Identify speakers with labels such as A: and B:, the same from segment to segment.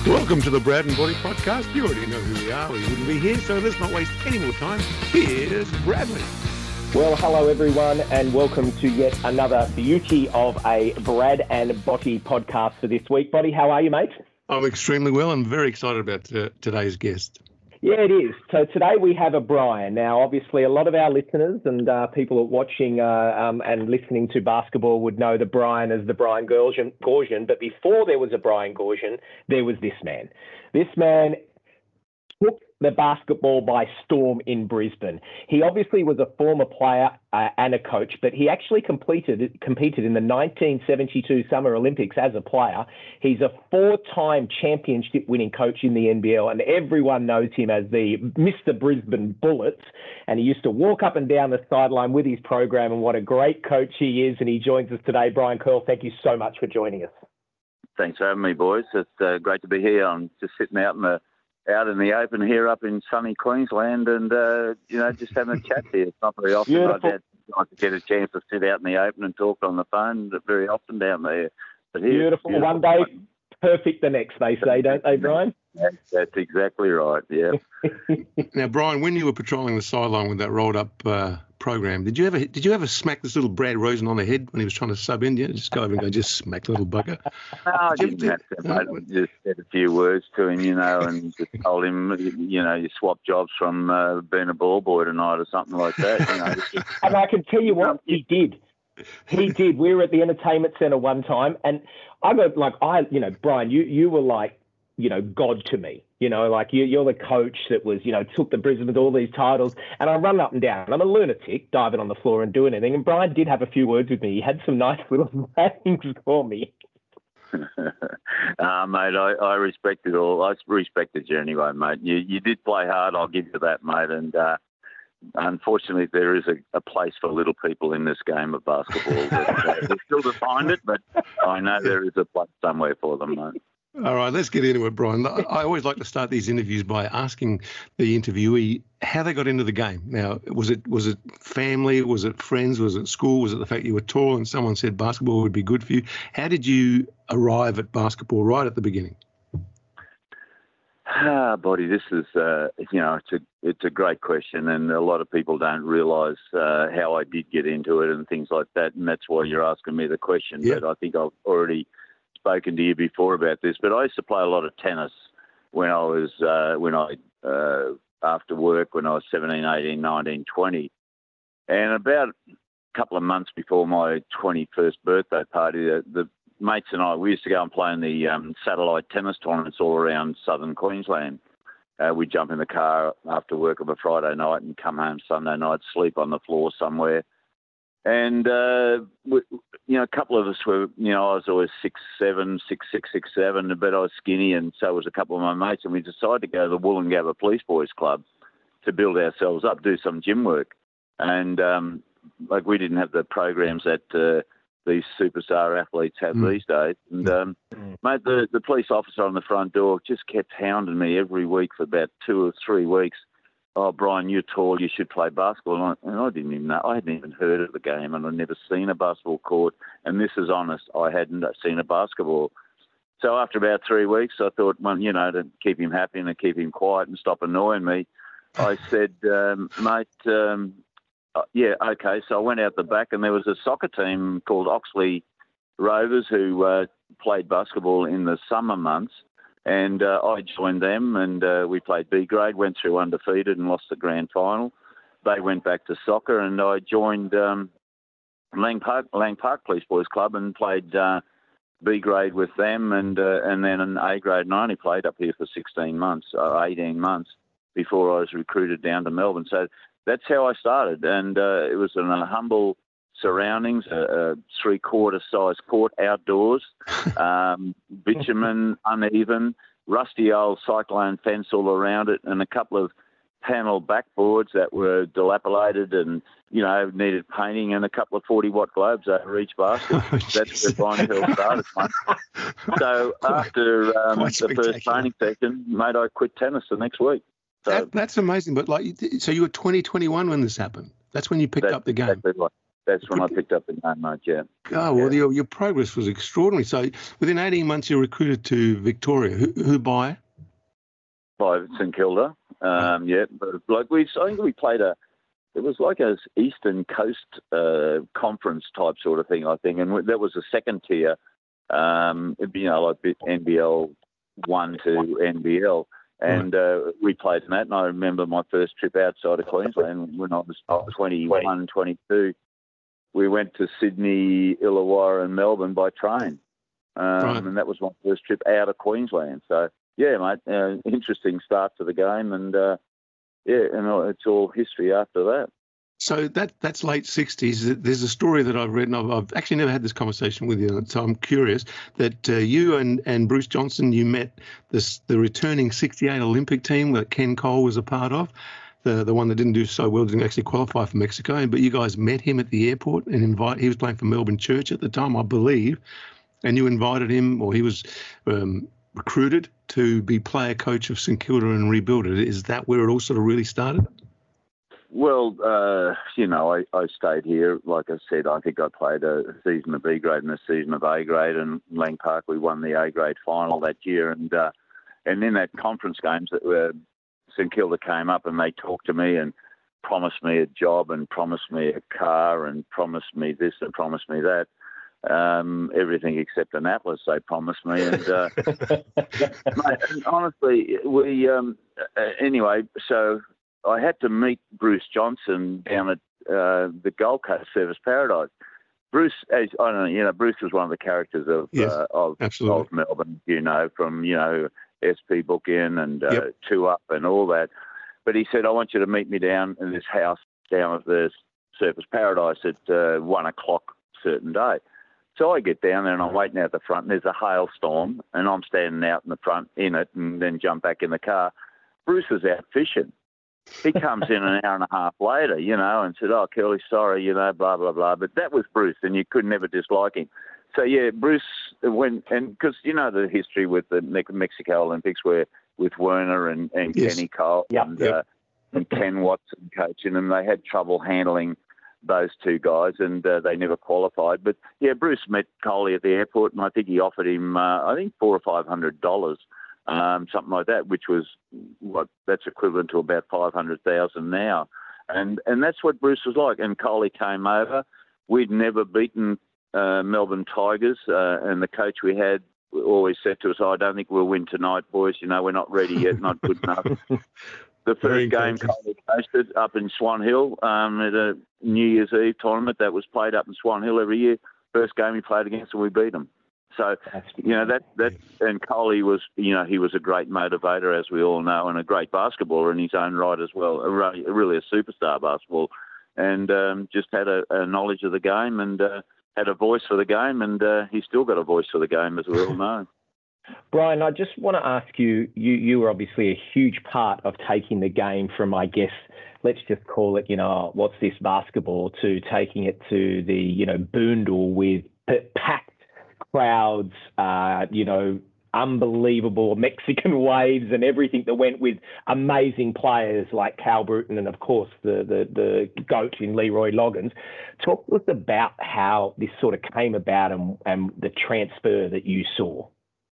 A: Welcome to the Brad and Body Podcast. You already know who we are. We wouldn't be here, so let's not waste any more time. Here's Bradley.
B: Well, hello everyone, and welcome to yet another beauty of a Brad and Body podcast for this week. Body, how are you, mate?
A: I'm extremely well. I'm very excited about today's guest.
B: Yeah, it is. So today we have a Brian. Now, obviously, a lot of our listeners and people who are watching and listening to basketball would know the Brian as the Brian Goorjian. But before there was a Brian Goorjian, there was this man. This man took the basketball by storm in Brisbane. He obviously was a former player and a coach, but he actually competed in the 1972 Summer Olympics as a player. He's a four-time championship-winning coach in the NBL, and everyone knows him as the Mr. Brisbane Bullets. And he used to walk up and down the sideline with his program, and what a great coach he is. And he joins us today. Brian Curl, thank you so much for joining us.
C: Thanks for having me, boys. It's great to be here. I'm just sitting out in the open here up in sunny Queensland and, just having a chat here. It's not very often I get a chance to sit out in the open and talk on the phone very often down there. But
B: beautiful. One day, perfect the next, they say, don't they, Brian?
C: That's exactly right, yeah.
A: Now, Brian, when you were patrolling the sideline with that rolled-up program, did you ever smack this little Brad Rosen on the head when he was trying to sub in? Just go over and go, just smack the little bugger?
C: No, I didn't have to, mate. I just said a few words to him, and just told him, you swap jobs from being a ball boy tonight or something like that.
B: And I can tell you what, he did. He did. We were at the entertainment centre one time, and I got Brian, you were like, God to me, you're the coach that was, took the Brisbane with all these titles, and I run up and down. I'm a lunatic, diving on the floor and doing anything. And Brian did have a few words with me. He had some nice little things for me.
C: Mate, I respect it all. I respected you anyway, mate. You did play hard. I'll give you that, mate. And unfortunately, there is a place for little people in this game of basketball. We're still to find it, but I know there is a place somewhere for them, mate.
A: All right, let's get into it, Brian. I always like to start these interviews by asking the interviewee how they got into the game. Now, was it family? Was it friends? Was it school? Was it the fact you were tall and someone said basketball would be good for you? How did you arrive at basketball right at the beginning?
C: Buddy, this is, it's a great question, and a lot of people don't realise how I did get into it and things like that, and that's why you're asking me the question. Yeah. But I think I've already spoken to you before about this, but I used to play a lot of tennis when I was after work when I was 17, 18, 19, 20. And about a couple of months before my 21st birthday party, the mates and I, we used to go and play in the satellite tennis tournaments all around southern Queensland. We'd jump in the car after work of a Friday night and come home Sunday night, sleep on the floor somewhere. And, a couple of us were, I was always 6'7", 6'6", 6'7", but I was skinny, and so was a couple of my mates, and we decided to go to the Woolloongabba Police Boys Club to build ourselves up, do some gym work. And, we didn't have the programs that these superstar athletes have these days. And, mate, the police officer on the front door just kept hounding me every week for about 2 or 3 weeks. Oh, Brian, you're tall, you should play basketball. And I didn't even know. I hadn't even heard of the game, and I'd never seen a basketball court. And this is honest, I hadn't seen a basketball. So after about 3 weeks, I thought, well, to keep him happy and to keep him quiet and stop annoying me, I said, mate, yeah, okay. So I went out the back, and there was a soccer team called Oxley Rovers who played basketball in the summer months. And I joined them, and we played B grade, went through undefeated and lost the grand final. They went back to soccer, and I joined Lang Park Police Boys Club and played B grade with them, and then in A grade. And I only played up here for 18 months before I was recruited down to Melbourne. So that's how I started, and it was in a humble surroundings, a 3/4 size court outdoors, bitumen, uneven, rusty old cyclone fence all around it, and a couple of panel backboards that were dilapidated and, needed painting, and a couple of 40-watt globes over each basket. That's where Brian Hill started, mate. So after the first training session, mate, I quit tennis the next week. So
A: that's amazing. But so you were 21 when this happened. That's when you picked up the game.
C: Exactly right. That's when I picked up the game, mate, yeah.
A: Oh, well, your progress was extraordinary. So within 18 months, you're recruited to Victoria. Who by?
C: By St Kilda, yeah. But like I think we played it was like a Eastern Coast conference type sort of thing, I think. And that was a second tier, like NBL 1 to NBL. And we played in that. And I remember my first trip outside of Queensland when I was 21, 22. We went to Sydney, Illawarra and Melbourne by train. And that was my first trip out of Queensland. So, yeah, mate, interesting start to the game. And, it's all history after that.
A: So that's late 60s. There's a story that I've read, and I've actually never had this conversation with you, so I'm curious, that you and Bruce Johnson, you met the returning 68 Olympic team that Ken Cole was a part of. The one that didn't do so well, didn't actually qualify for Mexico, but you guys met him at the airport and he was playing for Melbourne Church at the time, I believe, and you invited him, or he was recruited to be player coach of St Kilda and rebuild it. Is that where it all sort of really started?
C: Well, I stayed here. Like I said, I think I played a season of B grade and a season of A grade, and Lang Park, we won the A grade final that year, and in that conference games that were St Kilda came up and they talked to me and promised me a job and promised me a car and promised me this and promised me that. Everything except an Atlas they promised me. And, mate, and honestly, anyway, so I had to meet Bruce Johnson down at the Gold Coast Service Paradise. Bruce, Bruce was one of the characters of Melbourne, from, SP Bookend and 2 Up and all that. But he said, I want you to meet me down in this house down at the Surfers Paradise at 1 o'clock certain day. So I get down there and I'm waiting out the front and there's a hailstorm and I'm standing out in the front in it and then jump back in the car. Bruce was out fishing. He comes in an hour and a half later, and said, oh, Curly, sorry, blah, blah, blah. But that was Bruce and you could never dislike him. So, yeah, Bruce went, and because the history with the Mexico Olympics where with Werner and Kenny Cole and Ken Watson coaching, and they had trouble handling those two guys, and they never qualified. But, yeah, Bruce met Coley at the airport, and I think he offered him, $400 or $500, something like that, which was that's equivalent to about $500,000 now. And that's what Bruce was like. And Coley came over. We'd never beaten Melbourne Tigers, and the coach we had always said to us, I don't think we'll win tonight, boys. We're not ready yet, not good enough. The first game Coley hosted up in Swan Hill at a New Year's Eve tournament that was played up in Swan Hill every year. First game he played against and we beat him. So, and Coley was, he was a great motivator, as we all know, and a great basketballer in his own right as well, really a superstar basketball, and just had a knowledge of the game and had a voice for the game, and he's still got a voice for the game, as we all know.
B: Brian, I just want to ask you, you were obviously a huge part of taking the game from, I guess, let's just call it, what's this basketball, to taking it to the, Boondall with packed crowds, unbelievable Mexican waves and everything that went with amazing players like Cal Bruton and, of course, the GOAT in Leroy Loggins. Talk to us about how this sort of came about and the transfer that you saw.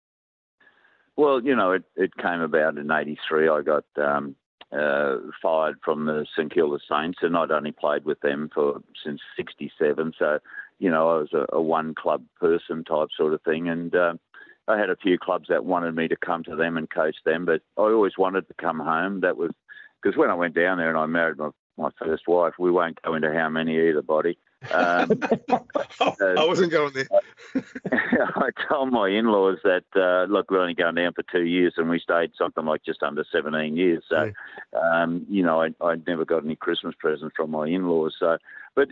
C: Well, it came about in '83. I got fired from the St Kilda Saints, and I'd only played with them since '67. So, I was a one-club person type sort of thing, and I had a few clubs that wanted me to come to them and coach them, but I always wanted to come home. That was because when I went down there and I married my first wife, we won't go into how many either, buddy.
A: I wasn't going there.
C: I told my in-laws that, look, we're only going down for 2 years, and we stayed something like just under 17 years. So, I never got any Christmas presents from my in-laws. So, but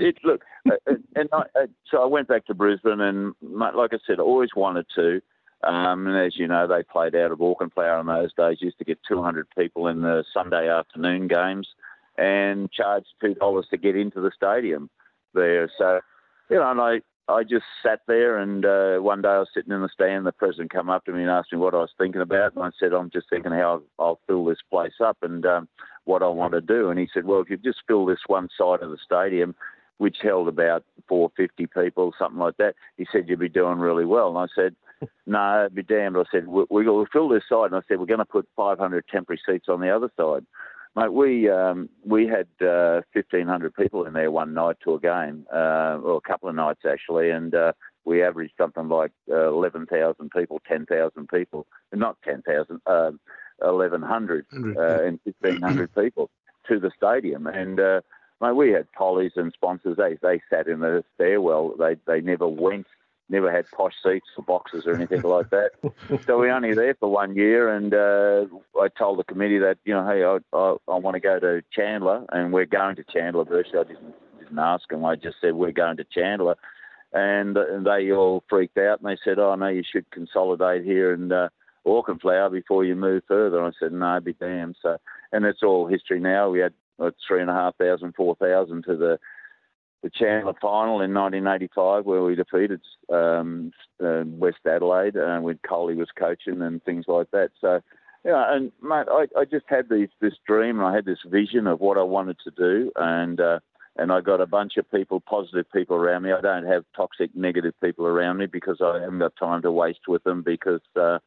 C: so I went back to Brisbane, and like I said, I always wanted to. And as you know, they played out of Auchenflower in those days. Used to get 200 people in the Sunday afternoon games and charged $2 to get into the stadium there. So, and I just sat there, and one day I was sitting in the stand, the president came up to me and asked me what I was thinking about, and I said, I'm just thinking how I'll fill this place up and what I want to do. And he said, well, if you just fill this one side of the stadium, which held about 450 people, something like that. He said, "You'd be doing really well." And I said, "No, I'd be damned." I said, we'll fill this side. And I said, "We're going to put 500 temporary seats on the other side." Mate, we had 1,500 people in there one night to a game, or a couple of nights actually, and we averaged something like 11,000 people, 10,000 people, not 10,000, 1,100 and 1,500 people to the stadium. And mate, we had pollies and sponsors. They sat in the stairwell. They never went. Never had posh seats or boxes or anything like that. So we were only there for 1 year, and I told the committee that, you know, hey, I want to go to Chandler, and we're going to Chandler virtually. I didn't ask them. I just said, we're going to Chandler. And they all freaked out, and they said, "Oh, no, you should consolidate here in Auchenflower before you move further." And I said, "No, be damned." So, and it's all history now. We had 3,500, 4,000 to the Chandler final in 1985, where we defeated West Adelaide, when Coley was coaching and things like that. So, yeah, and mate, I just had this dream, and I had this vision of what I wanted to do, and I got a bunch of people, positive people around me. I don't have toxic, negative people around me because I haven't got time to waste with them, because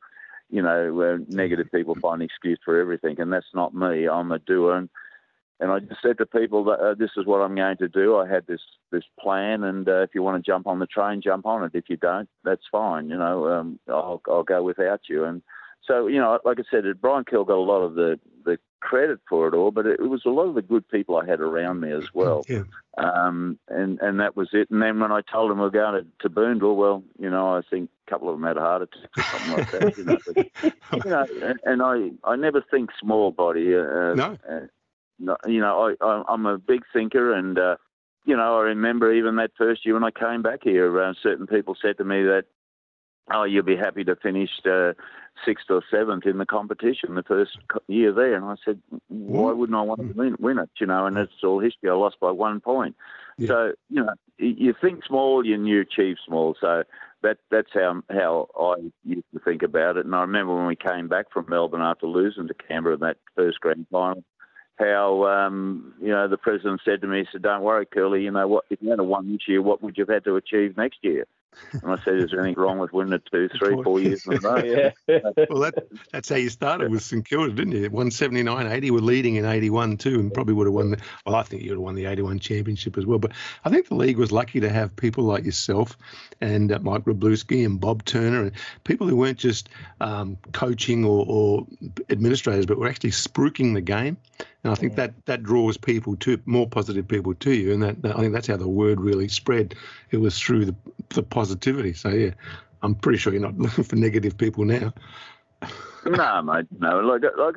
C: negative people find an excuse for everything, and that's not me. I'm a doer. And I just said to people that this is what I'm going to do. I had this plan, and if you want to jump on the train, jump on it. If you don't, that's fine. You know, I'll go without you. And so, you know, like I said, Brian Kell got a lot of the credit for it all, but it was a lot of the good people I had around me as well.
A: Yeah.
C: And that was it. And then when I told them we were going to Boondall, well, you know, I think a couple of them had a heart attack or something like that. You know, but, you know, and I never think small, body.
A: No.
C: You know, I'm a big thinker, and you know, I remember even that first year when I came back here, certain people said to me that, "Oh, you'll be happy to finish 6th or 7th in the competition the first year there." And I said, "Why wouldn't I want to win it?" You know, and it's all history. I lost by 1 point. Yeah. So, you know, you think small and you achieve small. So that's how I used to think about it. And I remember when we came back from Melbourne after losing to Canberra in that first grand final, how, you know, the president said to me, he said, "Don't worry, Curly, you know what, if you had won this year, what would you have had to achieve next year?" And I said, "Is there anything wrong with winning it 2, 3, 4 years in a row?"
B: Yeah.
A: Well, that's how you started with St Kilda, didn't you? 179-80, were leading in 81 too, and probably would have won. I think you would have won the 81 championship as well. But I think the league was lucky to have people like yourself and Mike Wroblewski and Bob Turner, and people who weren't just coaching or administrators, but were actually spruiking the game. And I think that draws people to, more positive people to you, and I think that's how the word really spread. It was through the positivity. So yeah, I'm pretty sure you're not looking for negative people now.
C: No, mate, no.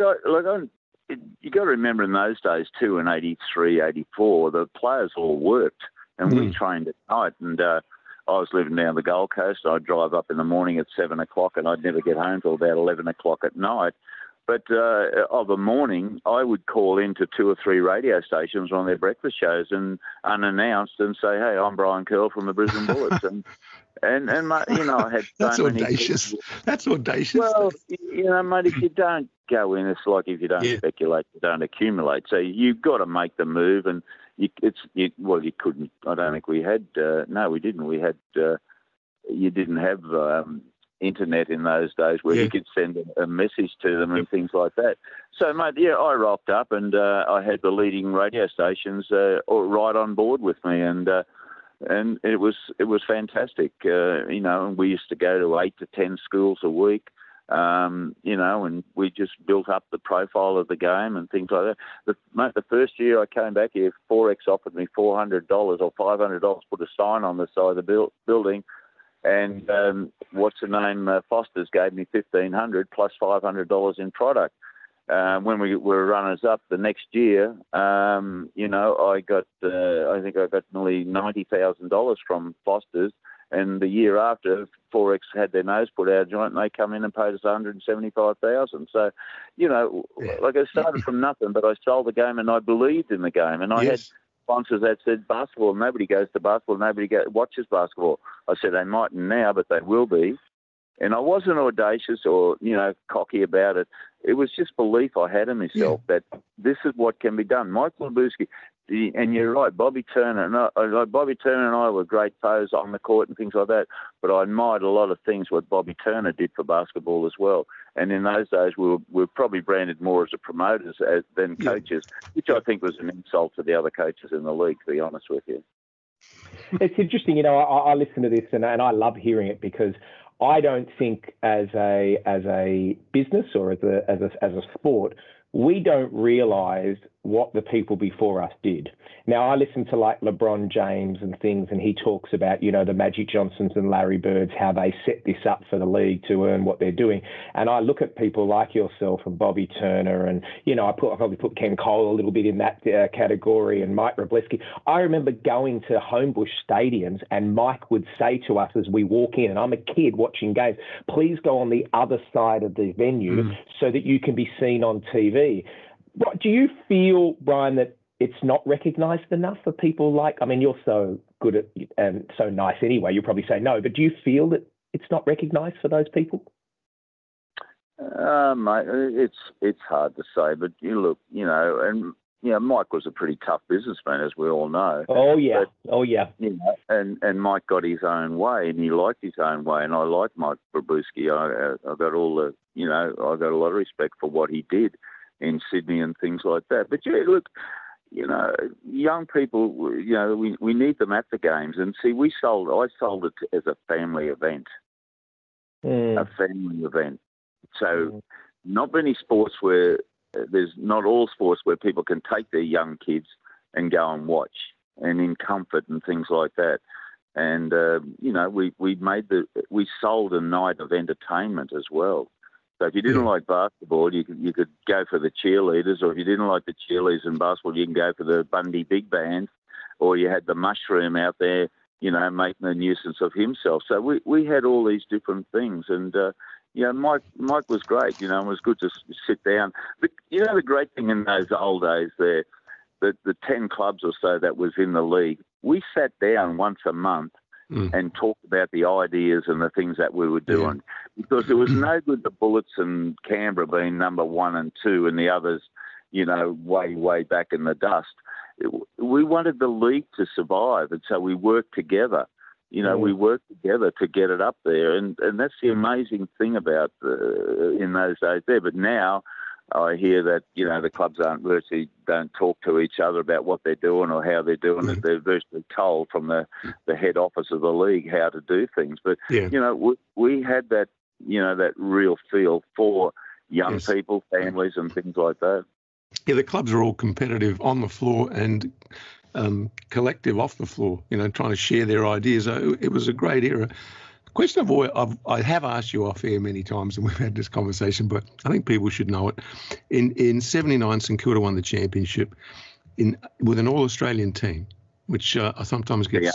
C: You got to remember in those days too, in 83, 84, the players all worked, and we trained at night. And I was living down the Gold Coast. I'd drive up in the morning at 7 o'clock, and I'd never get home till about 11 o'clock at night. But of a morning, I would call into 2 or 3 radio stations on their breakfast shows and unannounced and say, "Hey, I'm Brian Curl from the Brisbane Bullets." and you know, I had so many
A: audacious.
C: people.
A: That's audacious.
C: Well, you know, mate, if you don't go in, it's like if you don't speculate, you don't accumulate. So you've got to make the move, and you couldn't. I don't think we had. No, we didn't. We had. You didn't have. Internet in those days where you could send a message to them and things like that. So, mate, yeah, I rocked up, and I had the leading radio stations right on board with me, and it was fantastic. You know, and we used to go to 8 to 10 schools a week. You know, and we just built up the profile of the game and things like that. Mate, the first year I came back here, Forex offered me $400 or $500, put a sign on the side of the building. And what's the name? Foster's gave me $1,500 plus $500 in product. When we were runners up the next year, you know, I think I got nearly $90,000 from Foster's. And the year after, Forex had their nose put out of joint, and they come in and paid us $175,000. So, you know, like I started from nothing, but I sold the game, and I believed in the game, and I had sponsors that said basketball. Nobody goes to basketball. Nobody watches basketball. I said they mightn't now, but they will be. And I wasn't audacious or, you know, cocky about it. It was just belief I had in myself that this is what can be done. Mike Wroblewski, and you're right, Bobby Turner and I were great foes on the court and things like that. But I admired a lot of things what Bobby Turner did for basketball as well. And in those days, we were probably branded more as a promoters than coaches, which I think was an insult to the other coaches in the league, to be honest with you.
B: It's interesting, I listen to this and I love hearing it, because I don't think as a business or as a sport, we don't realise what the people before us did. Now, I listen to like LeBron James and things, and he talks about, the Magic Johnsons and Larry Birds, how they set this up for the league to earn what they're doing. And I look at people like yourself and Bobby Turner, and, I probably put Ken Cole a little bit in that category, and Mike Wroblewski. I remember going to Homebush stadiums, and Mike would say to us as we walk in, and I'm a kid watching games, please go on the other side of the venue so that you can be seen on TV. Do you feel, Brian, that it's not recognised enough for people like, you're so good at and so nice anyway, you'll probably say no, but do you feel that it's not recognised for those people?
C: Mate, it's hard to say, but Mike was a pretty tough businessman, as we all know.
B: Oh yeah.
C: And Mike got his own way, and he liked his own way, and I like Mike Wroblewski. I got all the, I got a lot of respect for what he did in Sydney and things like that. But look, young people, we need them at the games. And see, I sold it as a family event, a family event. So not many sports where there's not all sports where people can take their young kids and go and watch and in comfort and things like that. And, we sold a night of entertainment as well. So if you didn't like basketball, you could go for the cheerleaders, or if you didn't like the cheerleaders in basketball, you can go for the Bundy Big Band, or you had the Mushroom out there, making a nuisance of himself. So we had all these different things, and Mike was great. It was good to sit down. But the great thing in those old days there, the 10 clubs or so that was in the league, we sat down once a month and talked about the ideas and the things that we were doing, because it was no good the Bullets and Canberra being number 1 and 2 and the others, way back in the dust. We wanted the league to survive, and so we worked together. We worked together to get it up there, and that's the amazing thing about in those days there. But now I hear that, the clubs don't talk to each other about what they're doing or how they're doing it. They're virtually told from the head office of the league how to do things. But, we had that, that real feel for young people, families and things like that.
A: Yeah, the clubs are all competitive on the floor and collective off the floor, trying to share their ideas. So it was a great era. Question I have asked you off air many times, and we've had this conversation, but I think people should know it. In 79, St Kilda won the championship with an all-Australian team, which sometimes gets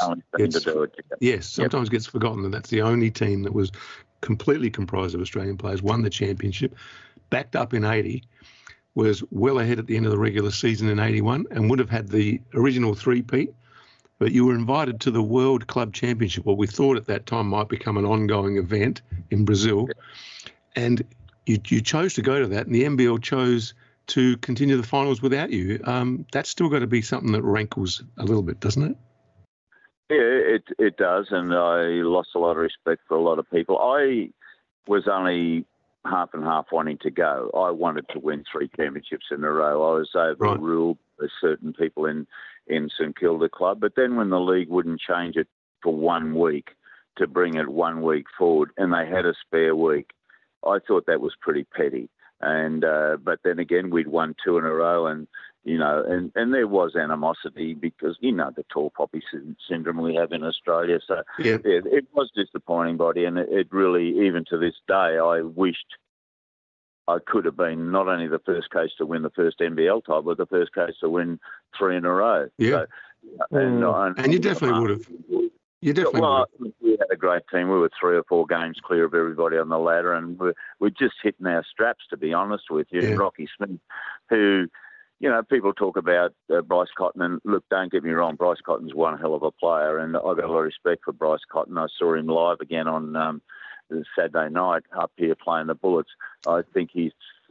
A: gets forgotten. And that's the only team that was completely comprised of Australian players, won the championship, backed up in 80, was well ahead at the end of the regular season in 81, and would have had the original three-peat. But you were invited to the World Club Championship, what we thought at that time might become an ongoing event in Brazil. And you chose to go to that, and the NBL chose to continue the finals without you. That's still got to be something that rankles a little bit, doesn't it?
C: Yeah, it does, and I lost a lot of respect for a lot of people. I was only half and half wanting to go. I wanted to win 3 championships in a row. I was overruled by certain people in St Kilda Club. But then when the league wouldn't change it for 1 week to bring it 1 week forward, and they had a spare week, I thought that was pretty petty. And but then again, we'd won 2 in a row, and and there was animosity because the tall poppy syndrome we have in Australia. So it was disappointing, buddy, and it really, even to this day, I wished I could have been not only the first coach to win the first NBL title, but the first coach to win 3 in a row.
A: Yeah,
C: so, and
A: you definitely would have. You definitely would have.
C: We had a great team. We were 3 or 4 games clear of everybody on the ladder, and we're just hitting our straps, to be honest with you. Yeah. Rocky Smith, who, people talk about Bryce Cotton, and look, don't get me wrong, Bryce Cotton's one hell of a player, and I've got a lot of respect for Bryce Cotton. I saw him live again on Saturday night up here playing the Bullets. I think he's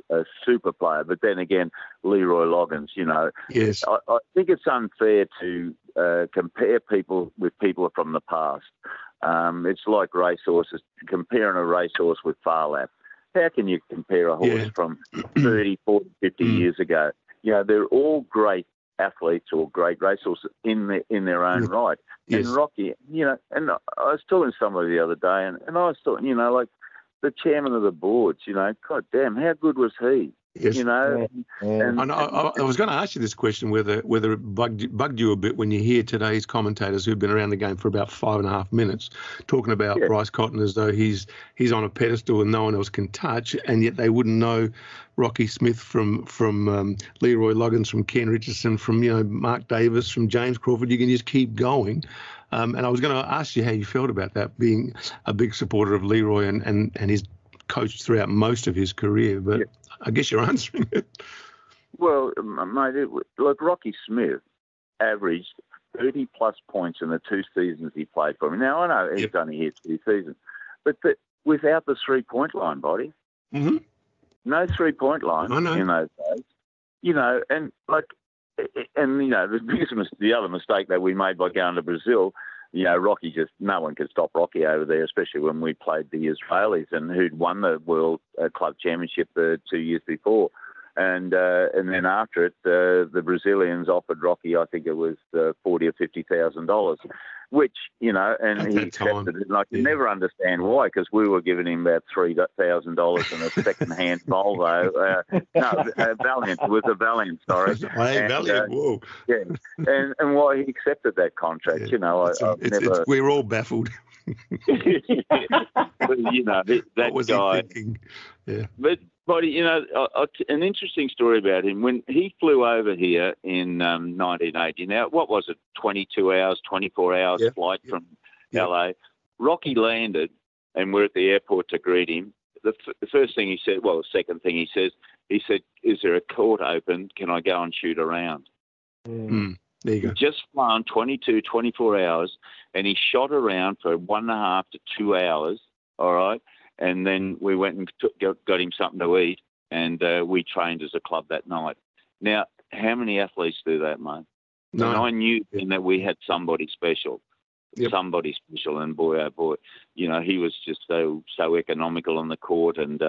C: a super player. But then again, Leroy Loggins,
A: Yes.
C: I think it's unfair to compare people with people from the past. It's like racehorses, comparing a racehorse with Phar Lap. How can you compare a horse from 30, 40, 50 years ago? They're all great athletes or great racehorses in their own right.
A: Yes.
C: And Rocky, and I was talking to somebody the other day, and I was talking, like the chairman of the boards, God damn, how good was he?
A: Yes.
C: And
A: I was going to ask you this question, whether it bugged you a bit when you hear today's commentators who've been around the game for about 5.5 minutes talking about Bryce Cotton as though he's on a pedestal and no one else can touch, and yet they wouldn't know Rocky Smith from Leroy Loggins, from Ken Richardson, from Mark Davis, from James Crawford. You can just keep going. And I was going to ask you how you felt about that, being a big supporter of Leroy and his coached throughout most of his career, but I guess you're answering it.
C: Well, mate, look, Rocky Smith averaged 30-plus points in the 2 seasons he played for me. Now, I know he's only here 2 seasons, but without the three-point line, buddy.
A: Mm-hmm.
C: No three-point line in those days. The other mistake that we made by going to Brazil, Rocky no one could stop Rocky over there, especially when we played the Israelis and who'd won the World Club Championship 2 years before. And then after it, the Brazilians offered Rocky, I think it was $40,000 or $50,000, which, and he accepted it. And I can never understand why, because we were giving him about $3,000 in a second-hand Volvo. Valiant. It was a Valiant, sorry.
A: Valiant, whoa.
C: Yeah, and why he accepted that contract,
A: we're all baffled.
C: But, that
A: was
C: guy.
A: He thinking? Yeah.
C: But an interesting story about him. When he flew over here in 1980, now, what was it, 22 hours, 24 hours flight from LA? Rocky landed, and we're at the airport to greet him. The first thing he said, the second thing he said, is there a court open? Can I go and shoot around?
A: There you go.
C: He just flown 22, 24 hours, and he shot around for 1.5 to 2 hours, all right? And then we went and got him something to eat, and we trained as a club that night. Now, how many athletes do that, mate?
A: No.
C: And I knew then that we had somebody special. Somebody special, and boy, oh boy, he was just so economical on the court, and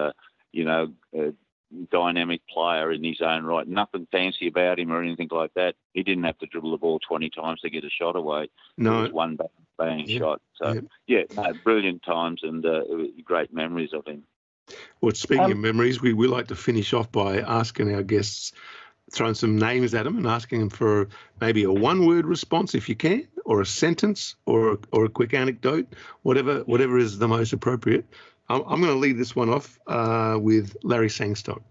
C: dynamic player in his own right. Nothing fancy about him or anything like that. He didn't have to dribble the ball 20 times to get a shot away.
A: No.
C: It was one bang shot. So, brilliant times and great memories of him.
A: Well, speaking of memories, we like to finish off by asking our guests, throwing some names at them and asking them for maybe a one-word response if you can, or a sentence, or a quick anecdote, whatever is the most appropriate. I'm going to lead this one off with Larry Sangstock.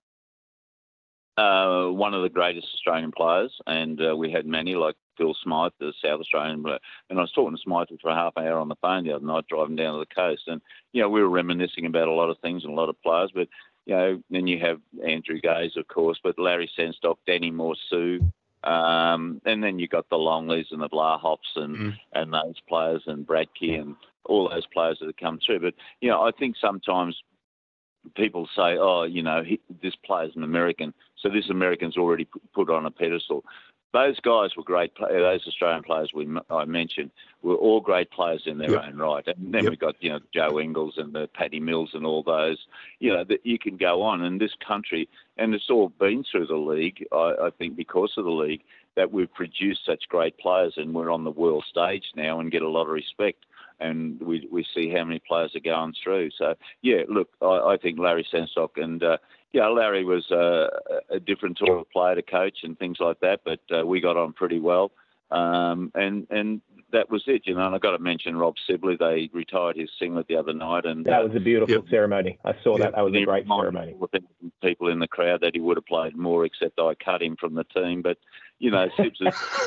C: One of the greatest Australian players, and we had many, like Phil Smythe, the South Australian. And I was talking to Smythe for half an hour on the phone the other night, driving down to the coast. And, we were reminiscing about a lot of things and a lot of players. But, then you have Andrew Gaze, of course, but Larry Sangstock, Danny Morsu. And then you got the Longleys and the Blahops and those players, and Bradkey and all those players that have come through. But, I think sometimes people say, this player's an American, so this American's already put on a pedestal. Those guys were great players. Those Australian players I mentioned were all great players in their own right. And then we've got, Joe Ingles and the Paddy Mills and all those, that you can go on. In this country, and it's all been through the league, I think because of the league, that we've produced such great players, and we're on the world stage now and get a lot of respect. And we see how many players are going through. So, look, I think Larry Sangstock and, Larry was a different sort of player to coach and things like that, but we got on pretty well. And that was it, And I got to mention Rob Sibley. They retired his singlet the other night. And
B: that was a beautiful ceremony. I saw that. That was a great ceremony.
C: People in the crowd that he would have played more, except I cut him from the team. But, Sips,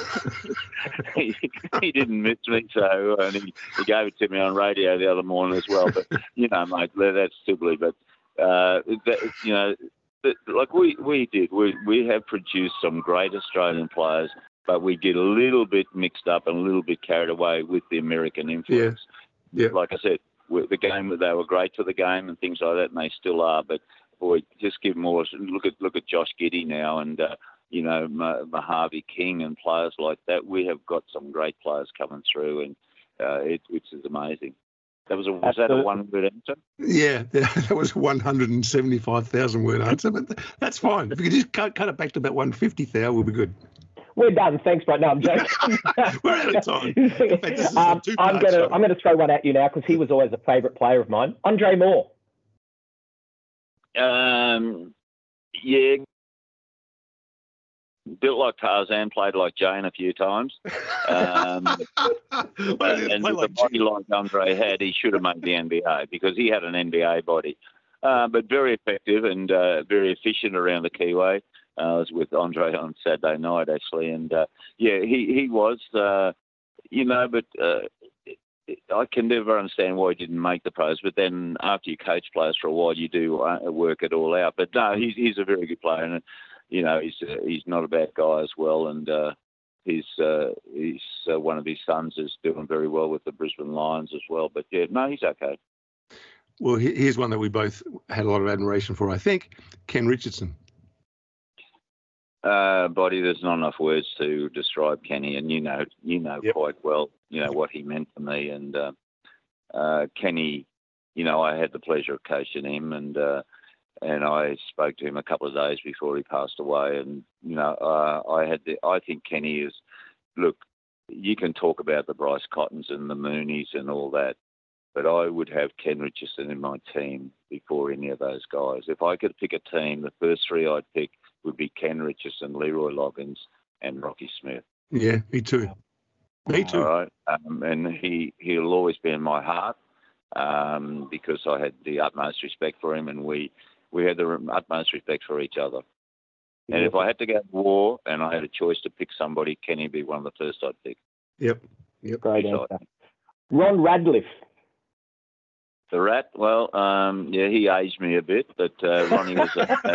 C: he didn't miss me, so and he gave it to me on radio the other morning as well. But, mate, that's Sibley. But, like we did, we have produced some great Australian players, but we get a little bit mixed up and a little bit carried away with the American influence. Yeah. Like I said, the game, they were great for the game and things like that, and they still are. But boy, just give more. Look at Josh Giddey now, and Mojave King and players like that. We have got some great players coming through, and which is amazing. Was that a one-word answer?
A: Yeah, that was a 175,000 word answer, but that's fine. If we could just cut it back to about 150,000, we'll be good.
B: We're done. Thanks, Brad. No, I'm joking.
A: We're out of time.
B: I'm going to throw one at you now because he was always a favourite player of mine. Andre Moore.
C: Yeah. Built like Tarzan, played like Jane a few times. And with a body like Andre had, he should have made the NBA because he had an NBA body. But very effective and very efficient around the keyway. I was with Andre on Saturday night, actually. And, he was, but I can never understand why he didn't make the pros. But then after you coach players for a while, you do work it all out. But no, he's a very good player. And, he's not a bad guy as well, and he's one of his sons is doing very well with the Brisbane Lions as well. But yeah, no, he's okay.
A: Well, here's one that we both had a lot of admiration for. I think Ken Richardson.
C: Buddy, there's not enough words to describe Kenny, and you know yep. Quite well, what he meant to me. And Kenny, I had the pleasure of coaching him, and I spoke to him a couple of days before he passed away. And, I think Kenny is, look, you can talk about the Bryce Cottons and the Moonies and all that, but I would have Ken Richardson in my team before any of those guys. If I could pick a team, the first three I'd pick would be Ken Richardson, Leroy Loggins, and Rocky Smith.
A: Yeah, me too. Me too.
C: All right. And he'll always be in my heart because I had the utmost respect for him, and we had the utmost respect for each other. And if I had to go to war and I had a choice to pick somebody, Kenny would be one of the first I'd pick.
A: Yep.
B: Great answer. Ron Radcliffe.
C: The Rat, well, he aged me a bit, but Ronnie was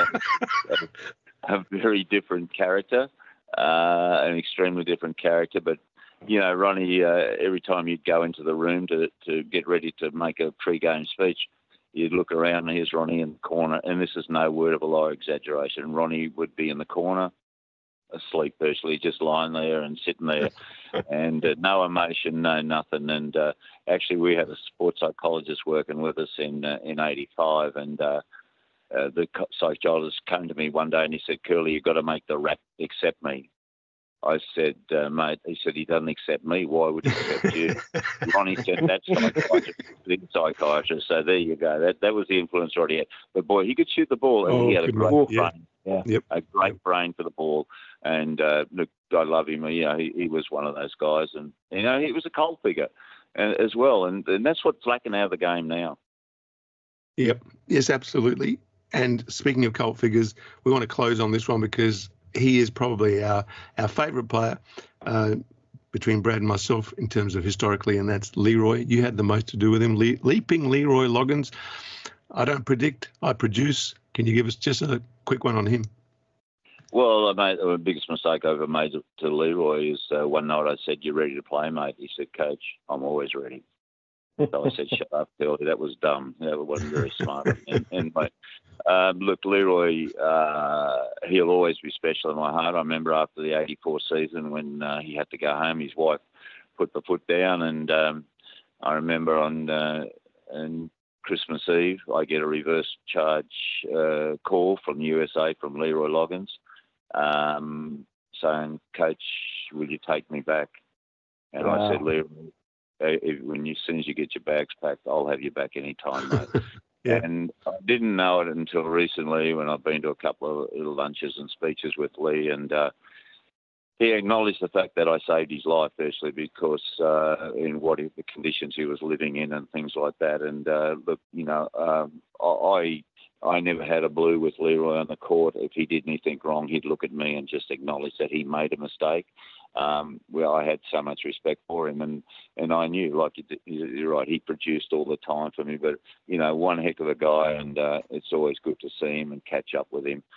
C: a very different character, an extremely different character. But, Ronnie, every time you'd go into the room to get ready to make a pre-game speech, you'd look around and here's Ronnie in the corner, and this is no word of a lie or exaggeration. Ronnie would be in the corner, asleep virtually, just lying there and sitting there, and no emotion, no nothing. And actually, we had a sports psychologist working with us in '85, and the psychologist came to me one day and he said, "Curly, you've got to make the Rat accept me." I said, mate, he said, he doesn't accept me. Why would he accept you? Ronnie said, that's psychiatrist. So there you go. That was the influence already had. But, boy, he could shoot the ball, and he had a great brain.
B: Yeah.
A: Yep.
C: A great brain for the ball. And, look, I love him. He was one of those guys. And, he was a cult figure as well. And that's what's lacking out of the game now.
A: Yep. Yes, absolutely. And speaking of cult figures, we want to close on this one because he is probably our favourite player between Brad and myself in terms of historically, and that's Leroy. You had the most to do with him. Leaping Leroy Loggins. I don't predict, I produce. Can you give us just a quick one on him?
C: Well, mate, the biggest mistake I ever made to Leroy is one night I said, "You ready to play, mate?" He said, "Coach, I'm always ready." So I said, "Shut up, Phil. That was dumb. That wasn't very smart." Anyway, look, Leroy, he'll always be special in my heart. I remember after the '84 season when he had to go home, his wife put the foot down, and I remember on Christmas Eve, I get a reverse charge call from the USA from Leroy Loggins saying, "Coach, will you take me back?" And wow. I said, "Leroy, as soon as you get your bags packed, I'll have you back any time, mate." Yeah. And I didn't know it until recently when I've been to a couple of little lunches and speeches with Lee, and he acknowledged the fact that I saved his life actually because in the conditions he was living in and things like that. And look, I never had a blue with Leroy on the court. If he did anything wrong, he'd look at me and just acknowledge that he made a mistake. I had so much respect for him, and I knew, like you're right, he produced all the time for me. But one heck of a guy, and it's always good to see him and catch up with him.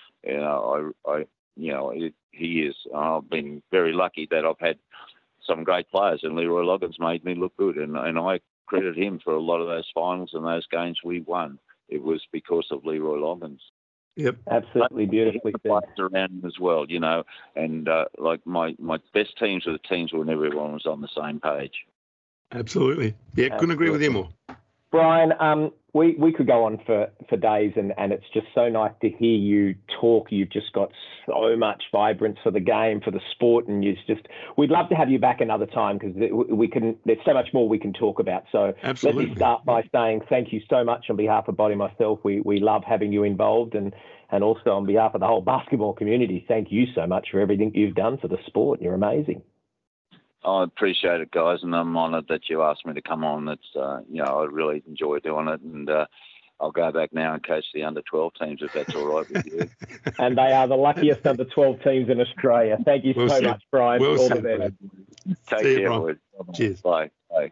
C: He is. I've been very lucky that I've had some great players, and Leroy Loggins made me look good, and I credit him for a lot of those finals and those games we won. It was because of Leroy Loggins.
A: Yep.
B: Absolutely beautifully said.
C: Players around him as well, you know, and like my best teams were the teams when everyone was on the same page.
A: Absolutely. Yeah, couldn't agree with you more.
B: Brian, we could go on for days, and it's just so nice to hear you talk. You've just got so much vibrance for the game, for the sport, and we'd love to have you back another time because there's so much more we can talk about. So
A: Absolutely.
B: Let me start by saying thank you so much on behalf of Body Myself. We love having you involved, and also on behalf of the whole basketball community, thank you so much for everything you've done for the sport. You're amazing.
C: I appreciate it, guys, and I'm honoured that you asked me to come on. It's, I really enjoy doing it, and I'll go back now and coach the under-12 teams if that's all right with you.
B: And they are the luckiest under-12 teams in Australia. Thank you so much, Brian. All the best.
C: Take care, boys.
A: Cheers.
C: Bye. Bye.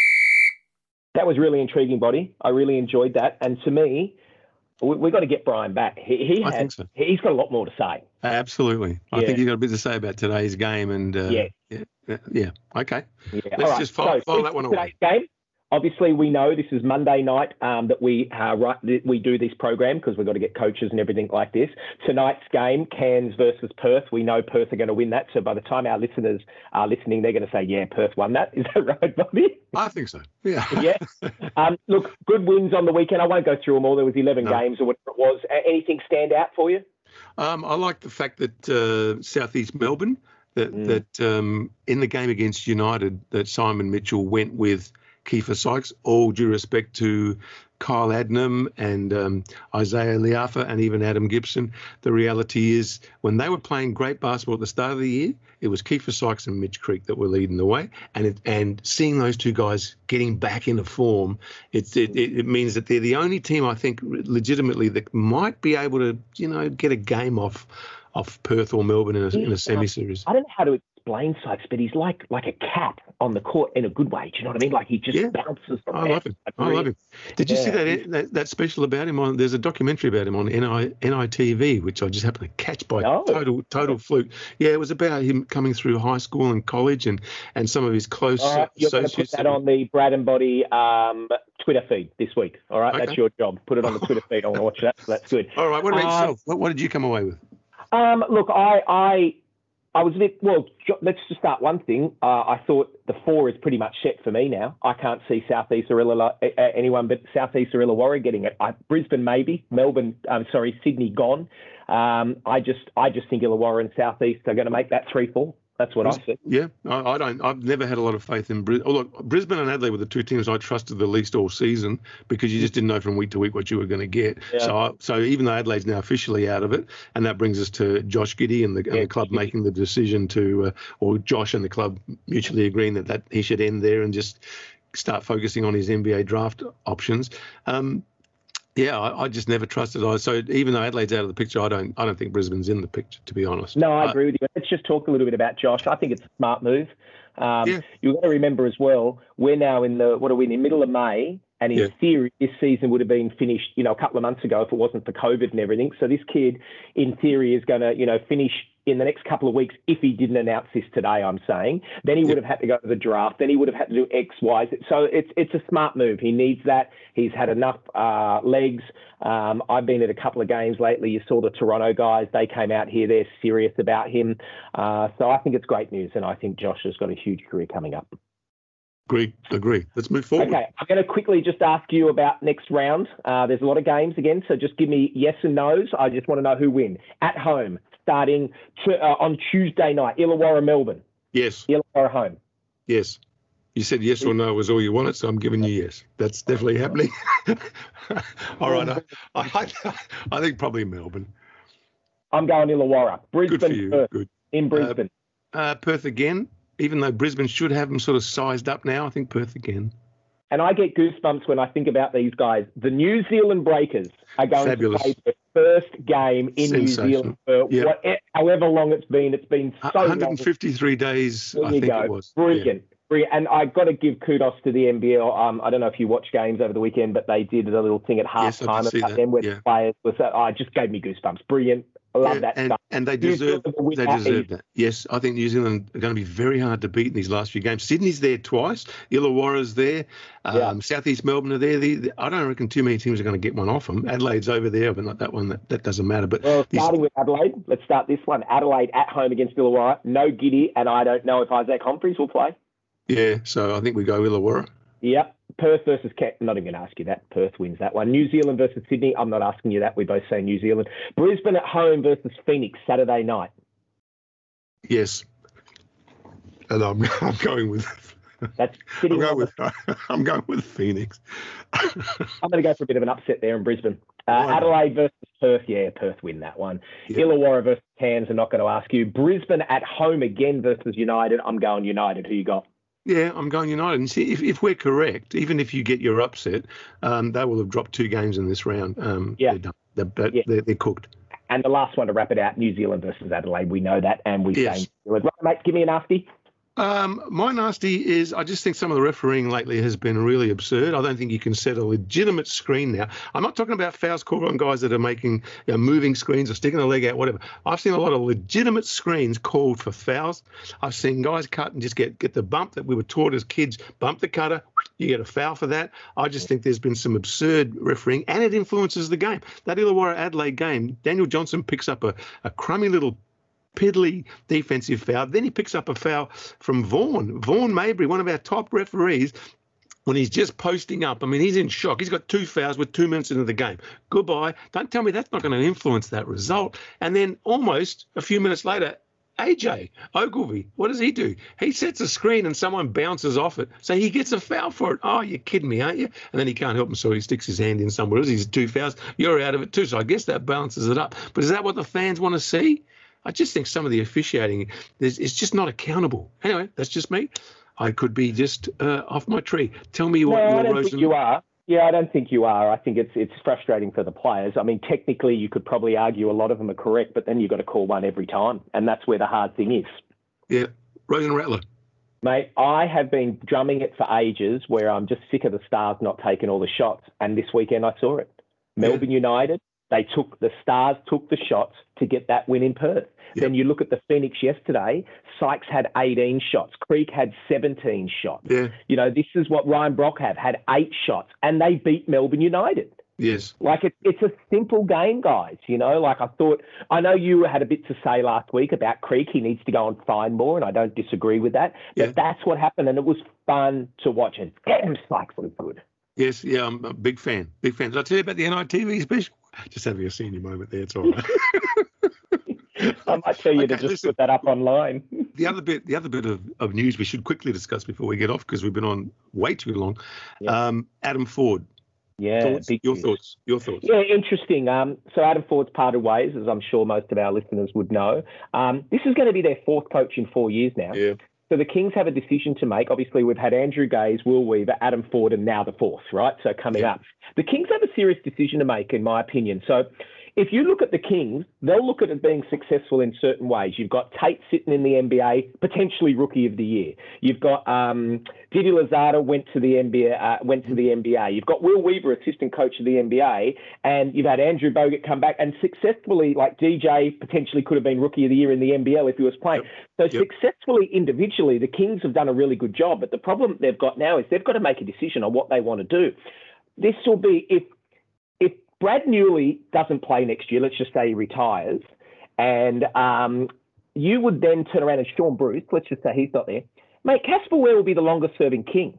B: That was really intriguing, Body. I really enjoyed that. And to me, we've got to get Brian back.
A: I think so.
B: He's got a lot more to say.
A: Absolutely. I think you've got a bit to say about today's game. And yeah. Okay.
B: Yeah.
A: Let's just file that one away.
B: Today's game, obviously, we know this is Monday night that we do this program because we've got to get coaches and everything like this. Tonight's game, Cairns versus Perth. We know Perth are going to win that. So by the time our listeners are listening, they're going to say, yeah, Perth won that. Is that right, Bobby?
A: I think so. Yeah.
B: Yeah. Look, good wins on the weekend. I won't go through them all. There was 11 games or whatever it was. Anything stand out for you?
A: I like the fact that Southeast Melbourne, that in the game against United, that Simon Mitchell went with Kiefer Sykes, all due respect to Kyle Adnam and Isaiah Liafa and even Adam Gibson. The reality is when they were playing great basketball at the start of the year, it was Kiefer Sykes and Mitch Creek that were leading the way. And seeing those two guys getting back into form, it means that they're the only team, I think, legitimately that might be able to, get a game off Perth or Melbourne in a semi-series.
B: I don't know how to explain Sykes, but he's like a cat on the court in a good way. Do you know what I mean? Like he just bounces.
A: I love him. Did you see that special about him? There's a documentary about him on NITV, which I just happened to catch by total fluke. Yeah, it was about him coming through high school and college and some of his close associates.
B: You're going to put that on the Brad and Body Twitter feed this week. All right, That's your job. Put it on the Twitter feed. I want to watch that. So that's good.
A: All right. What about yourself? What did you come away with?
B: Look, I was a bit, let's just start one thing. I thought the 4 is pretty much set for me now. I can't see Southeast or anyone but Southeast or Illawarra getting it. Brisbane maybe, Sydney gone. I just think Illawarra and Southeast are going to make that 3-4. That's what I see.
A: Yeah, I don't. I've never had a lot of faith in Brisbane. Look, Brisbane and Adelaide were the two teams I trusted the least all season because you just didn't know from week to week what you were going to get. Yeah. So even though Adelaide's now officially out of it, and that brings us to Josh Giddey and the club making the decision or Josh and the club mutually agreeing that he should end there and just start focusing on his NBA draft options. I just never trusted. So even though Adelaide's out of the picture, I don't think Brisbane's in the picture, to be honest.
B: No, I agree with you. Let's just talk a little bit about Josh. I think it's a smart move. You've got to remember as well, we're now in the middle of May, and in theory, this season would have been finished, a couple of months ago if it wasn't for COVID and everything. So this kid, in theory, is going to, finish in the next couple of weeks if he didn't announce this today, I'm saying. Then he would have had to go to the draft. Then he would have had to do X, Y. So it's a smart move. He needs that. He's had enough legs. I've been at a couple of games lately. You saw the Toronto guys. They came out here. They're serious about him. So I think it's great news, and I think Josh has got a huge career coming up.
A: Agree. Let's move forward.
B: Okay, I'm going to quickly just ask you about next round. There's a lot of games again, so just give me yes and no's. I just want to know who win. At home, starting on Tuesday night, Illawarra, Melbourne.
A: Yes.
B: Illawarra home.
A: Yes. You said yes or no was all you wanted, so I'm giving you yes. That's definitely happening. All right. I think probably Melbourne.
B: I'm going Illawarra. Brisbane.
A: Good for you.
B: Perth.
A: Good.
B: In Brisbane.
A: Perth again. Even though Brisbane should have them sort of sized up now, I think Perth again.
B: And I get goosebumps when I think about these guys. The New Zealand Breakers are going to play their first game in New Zealand for however long it's been. It's been so
A: 153
B: long.
A: days, I think it was.
B: Brilliant. Yeah. Brilliant. And I've got to give kudos to the NBL. I don't know if you watch games over the weekend, but they did a little thing at halftime about them where the players were. I just gave me goosebumps. Brilliant. I love that stuff.
A: And they
B: New
A: deserve
B: Zealand will win that easy.
A: that. Yes, I think New Zealand are going to be very hard to beat in these last few games. Sydney's there twice. Illawarra's there. Southeast Melbourne are there. I don't reckon too many teams are going to get one off them. Adelaide's over there, but not that one. That doesn't matter. But
B: starting with Adelaide, let's start this one. Adelaide at home against Illawarra. No Giddy, and I don't know if Isaac Humphries will play.
A: Yeah, so I think we go Illawarra.
B: Yep. Perth versus Kent. I'm not even going to ask you that. Perth wins that one. New Zealand versus Sydney. I'm not asking you that. We both say New Zealand. Brisbane at home versus Phoenix Saturday night.
A: Yes. And I'm going with.
B: That's
A: I'm going with Phoenix.
B: I'm going to go for a bit of an upset there in Brisbane. Adelaide versus Perth. Yeah, Perth win that one. Yep. Illawarra versus Cairns. I'm not going to ask you. Brisbane at home again versus United. I'm going United. Who you got?
A: Yeah, I'm going United. And see, if we're correct, even if you get your upset, they will have dropped 2 games in this round. They're done. They're cooked.
B: And the last one to wrap it out, New Zealand versus Adelaide. We know that, and we say New Zealand. Right, mate, give me a nasty.
A: My nasty is I just think some of the refereeing lately has been really absurd. I don't think you can set a legitimate screen now. I'm not talking about fouls called on guys that are making moving screens or sticking a leg out, whatever. I've seen a lot of legitimate screens called for fouls. I've seen guys cut and just get the bump that we were taught as kids, bump the cutter, you get a foul for that. I just think there's been some absurd refereeing, and it influences the game. That Illawarra-Adelaide game, Daniel Johnson picks up a crummy little piddly defensive foul. Then he picks up a foul from Vaughan Mabry, one of our top referees, when he's just posting up. I mean, he's in shock. He's got 2 fouls with 2 minutes into the game. Goodbye. Don't tell me that's not going to influence that result. And then almost a few minutes later, AJ Ogilvy, what does he do? He sets a screen and someone bounces off it. So he gets a foul for it. Oh, you're kidding me, aren't you? And then he can't help him, so he sticks his hand in somewhere else. He's 2 fouls. You're out of it too. So I guess that balances it up. But is that what the fans want to see? I just think some of the officiating is just not accountable. Anyway, that's just me. I could be just off my tree. Tell me what
B: I don't think you are. Yeah, I don't think you are. I think it's frustrating for the players. I mean, technically, you could probably argue a lot of them are correct, but then you've got to call one every time, and that's where the hard thing is.
A: Yeah, Rosen Rattler.
B: Mate, I have been drumming it for ages where I'm just sick of the Stars not taking all the shots, and this weekend I saw it. Melbourne United, the Stars took the shots to get that win in Perth. Yep. Then you look at the Phoenix yesterday, Sykes had 18 shots. Creek had 17 shots.
A: Yeah.
B: You know, this is what Ryan Brock had 8 shots, and they beat Melbourne United.
A: Yes.
B: Like, it's a simple game, guys. You know, like I know you had a bit to say last week about Creek. He needs to go and find more, and I don't disagree with that. But that's what happened, and it was fun to watch. And damn, Sykes was good.
A: Yes, yeah, I'm a big fan. Big fan. Did I tell you about the NITV special? Just having a senior moment there. It's all right.
B: I might tell you to just put that up online.
A: The other bit of news we should quickly discuss before we get off, because we've been on way too long. Yeah. Adam Ford.
B: Yeah.
A: Your thoughts.
B: Yeah, interesting. So Adam Ford's parted ways, as I'm sure most of our listeners would know. This is going to be their 4th coach in 4 years now.
A: Yeah.
B: So the Kings have a decision to make. Obviously, we've had Andrew Gaze, Will Weaver, Adam Ford, and now the 4th, right? So coming up. The Kings have a serious decision to make, in my opinion. So if you look at the Kings, they'll look at it being successful in certain ways. You've got Tate sitting in the NBA, potentially Rookie of the Year. You've got Didi Louzada went to the NBA. You've got Will Weaver, assistant coach of the NBA, and you've had Andrew Bogut come back and successfully, like DJ, potentially could have been Rookie of the Year in the NBL if he was playing. Successfully individually, the Kings have done a really good job. But the problem they've got now is they've got to make a decision on what they want to do. This will be if Brad Newley doesn't play next year, let's just say he retires, and you would then turn around and Sean Bruce, let's just say he's not there. Mate, Casper Ware will be the longest-serving king,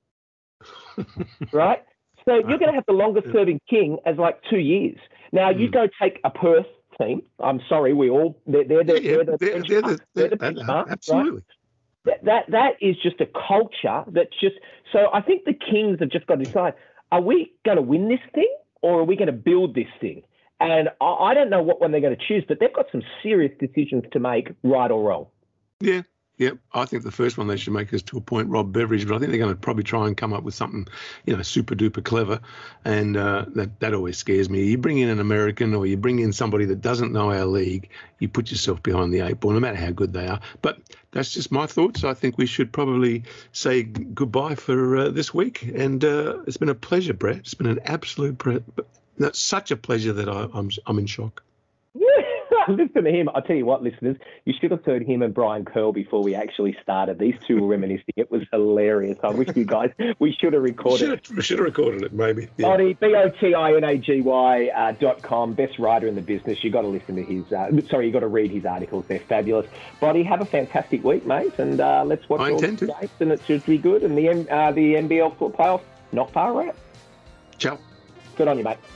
B: right? So you're going to have the longest-serving king as like 2 years. Now, you go take a Perth team. I'm sorry, they're the benchmark,
A: absolutely.
B: Right? That is just a culture that's just – so I think the Kings have just got to decide, are we going to win this thing? Or are we going to build this thing? And I don't know what one they're going to choose, but they've got some serious decisions to make, right or wrong.
A: Yeah. I think the first one they should make is to appoint Rob Beveridge, but I think they're going to probably try and come up with something, super duper clever. And that always scares me. You bring in an American or you bring in somebody that doesn't know our league, you put yourself behind the 8 ball, no matter how good they are. But that's just my thoughts. I think we should probably say goodbye for this week. And it's been a pleasure, Brett. It's been an absolute that's such a pleasure that I'm in shock.
B: Yeah, Listen to him. I'll tell you what, listeners, you should have heard him and Brian Curl before we actually started. These two were reminiscing. It was hilarious. I wish you guys, we should have recorded it.
A: We should have recorded it, maybe.
B: Yeah. Botty, BOTINAGY.com, best writer in the business. You got to listen to his, you got to read his articles. They're fabulous. Botty, have a fantastic week, mate, and let's watch all the games, and it should be good. And the NBL playoffs, not far out.
A: Ciao.
B: Good on you, mate.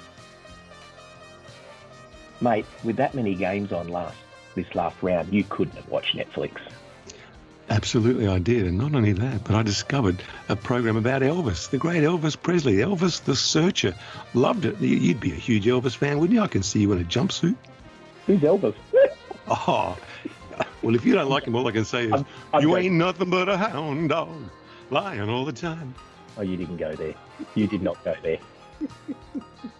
B: Mate, with that many games on this last round, you couldn't have watched Netflix.
A: Absolutely, I did. And not only that, but I discovered a program about Elvis, the great Elvis Presley, Elvis the Searcher. Loved it. You'd be a huge Elvis fan, wouldn't you? I can see you in a jumpsuit.
B: Who's Elvis?
A: Oh, well, if you don't like him, all I can say is, you ain't nothing but a hound dog, lying all the time.
B: Oh, you didn't go there. You did not go there.